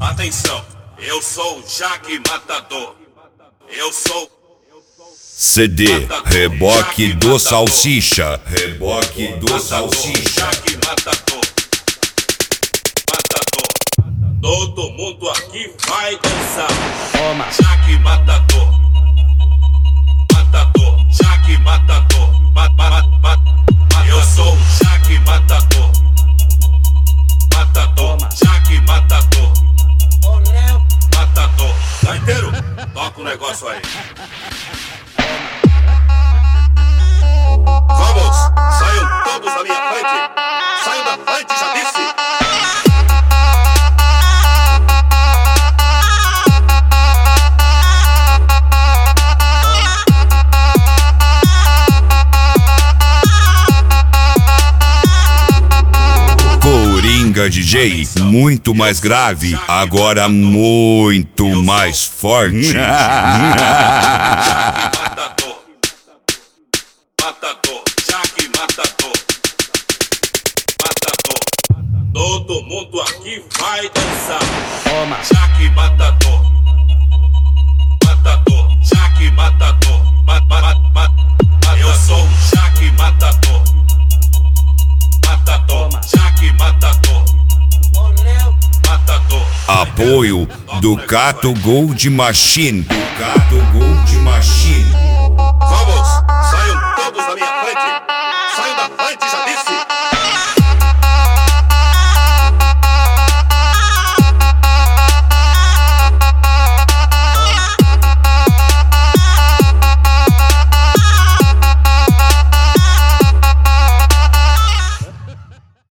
Atenção, eu sou o Jaque Matador. Eu sou CD Reboque do Salsicha. Reboque do Salsicha. Jaque Matador. Matador. Todo mundo aqui vai dançar. Toma. Jaque Matador. Matador. Jaque Matador. Eu sou o Jaque Matador. Matador. Jaque Matador. Matador. Tá inteiro? Toca o negócio aí. Vamos! Saiam todos da minha frente! Saiam da frente, já disse! Coringa DJ, muito mais grave, agora muito mais forte. Matador. Matador. Jaque Matador. Matador. Todo mundo aqui vai dançar. Toma. Jaque Matador. Matador. Jaque Matador. Eu sou o Jaque Matador. Matador. Jaque Matador. Matador. Apoio Ducato Gold Machine. Ducato Gold Machine. Vamos! Saiam todos da minha frente! Saiam da frente, já disse!